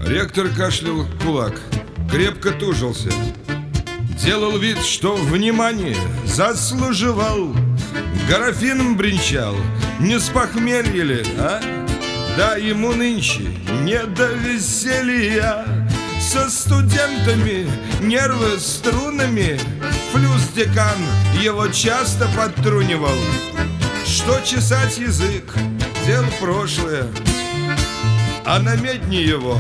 Ректор кашлял в кулак, крепко тужился, делал вид, что внимание заслуживал. Графином бренчал, не с похмелья ли, а? Да ему нынче не до веселья. Со студентами нервы струнами. Флюс-декан его часто подтрунивал, что чесать язык — дело прошлое. А на медне его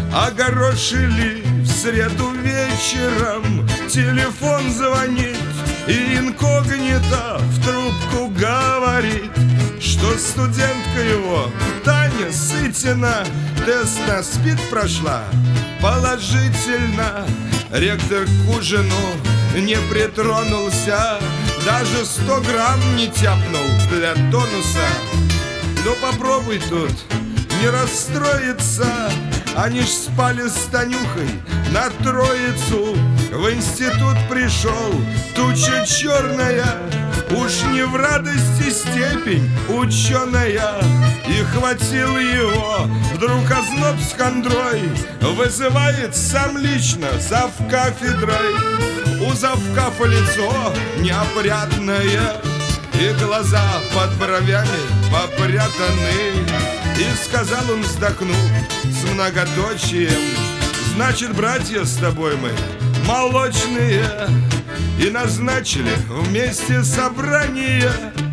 огорошили в среду вечером. Телефон звонит, и инкогнито в трубку говорит, что студентка его, Таня Сытина, тест на СПИД прошла положительно. Ректор к ужину не притронулся, даже 100 грамм не тяпнул для тонуса. Ну попробуй тут не расстроиться. Они ж спали с Танюхой на Троицу. В институт пришел, туча черная, уж не в радости степень ученая. И хватил его вдруг озноб с хандрой, вызывает сам лично завкафедрой. У завкафа лицо неопрятное, и глаза под бровями попрятаны. И сказал он, вздохнув с многоточием: значит, братья с тобой мы молочные. И назначили вместе собрание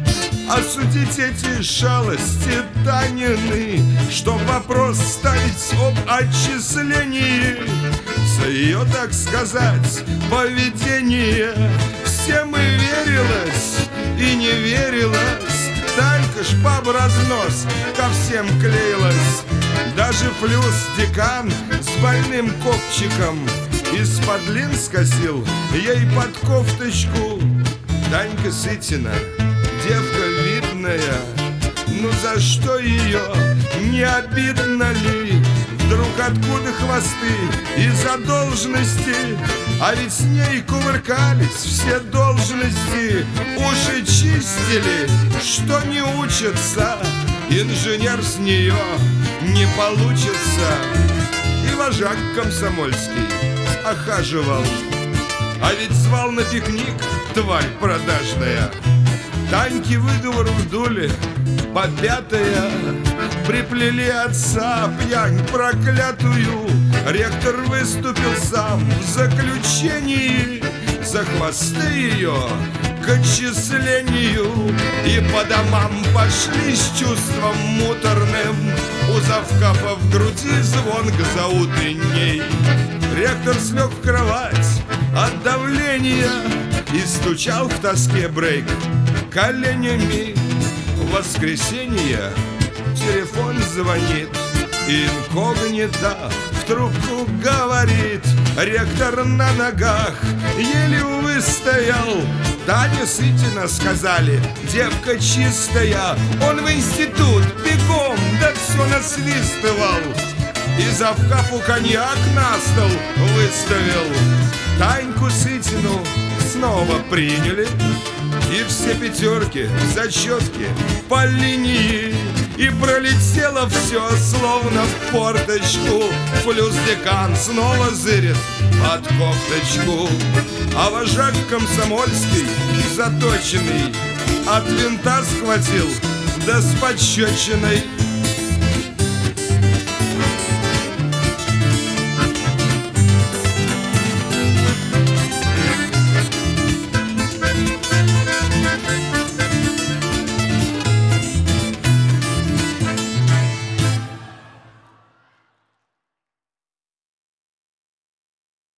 осудить эти шалости Танины, чтоб вопрос ставить об отчислении за ее, так сказать, поведение. Всем и верилось, и не верилось. Танька ж баб разнос ко всем клеилась. Даже флюс-декан с больным копчиком из-под лин скосил ей под кофточку. Танька Сытина, девка видная, ну за что ее, не обидно ли? Вдруг откуда хвосты и задолженности? А ведь с ней кувыркались все должности, уши чистили, что не учатся. Инженер с нее не получится. И вожак комсомольский охаживал, а ведь звал на пикник, тварь продажная. Таньки выговор вдули по пятая, приплели отца пьянь проклятую. Ректор выступил сам в заключении за хвосты ее к отчислению. И по домам пошли с чувством муторным, у завкафа в груди звон заутренней. Ректор слег в кровать от давления и стучал в тоске брейк коленями. В воскресенье телефон звонит, инкогнито в трубку говорит. Ректор на ногах еле выстоял. Таня Сытина, сказали, девка чистая. Он в институт бегом, да все насвистывал. И завкафу коньяк на стол выставил. Таньку Сытину снова приняли, и все пятерки, зачетки по линии. И пролетело все словно в форточку. Флюс-декан снова зырит под кофточку. А вожак комсомольский, заточенный, от винта схватил, да с пощечиной